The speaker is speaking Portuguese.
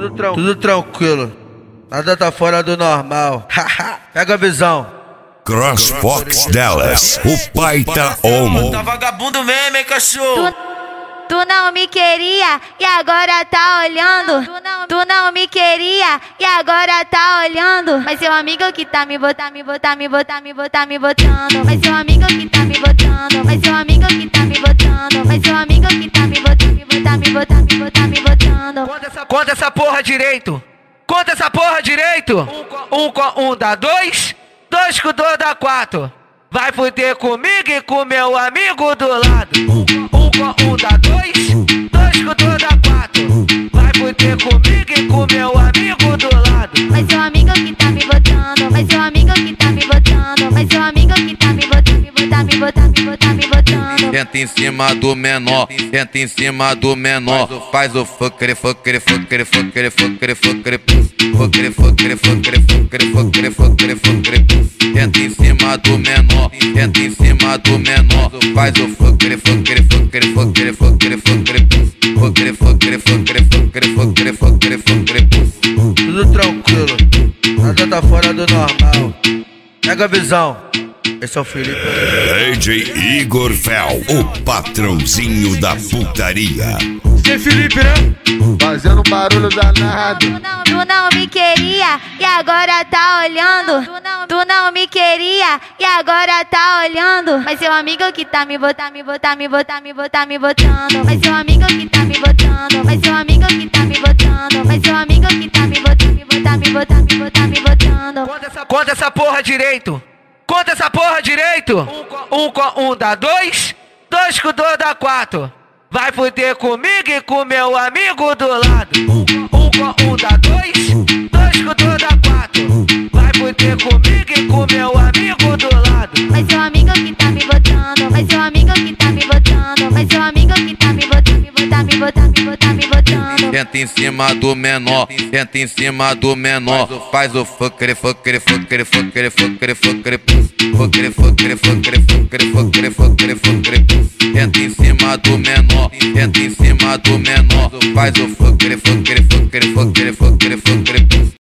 Tudo tranquilo, nada tá fora do normal. Pega a visão. CrossFox Dallas, o pai tá on. Tá vagabundo mesmo, hein, cachorro? Tu não me queria e agora tá olhando. Tu não me queria e agora tá olhando. Mas seu amigo que tá me botando. Mas seu amigo que tá me botando. Mas seu amigo que tá me botando. Mas seu amigo que tá me botando. Conta essa porra direito. Conta essa porra direito. Um com um dá dois, dois com dois dá quatro. Vai fuder comigo e com meu amigo do lado. Um com um dá dois, dois com dois dá quatro. Vai fuder comigo e com meu amigo do lado. Mas seu amigo que tá me botando. Mas seu amigo que tá me botando. Mas seu amigo que tá me botando. Senta em cima do menor, senta em cima do menor. Faz o fuckere. Senta em cima do menor, senta em cima do menor. Faz o fuckere. Tudo tranquilo, nada tá fora do normal. Pega a visão. Esse é o Felipe. DJ Igor Fel, o patrãozinho da putaria. Esse é Felipe, né? Fazendo barulho danado. Tu não me queria e agora tá olhando. Tu não me queria e agora tá olhando. Mas seu amigo que tá me botando. Mas seu amigo que tá me botando. Mas seu amigo que tá me botando. Mas seu amigo que tá me botando. Conta essa porra direito. Conta essa porra direito. Um com um dá dois, dois com dois dá quatro. Vai fuder comigo e com meu amigo do lado. Um com um dá dois, dois com dois dá quatro. Vai fuder comigo e com meu amigo do lado. Mas seu amigo que tá me botando. Mas seu amigo que tá me botando. Mas seu amigo que tá me botando. Senta em cima do menor, senta em cima do menor. Faz o fuckere. Senta em cima do menor, senta em cima do menor. Faz o fuckere.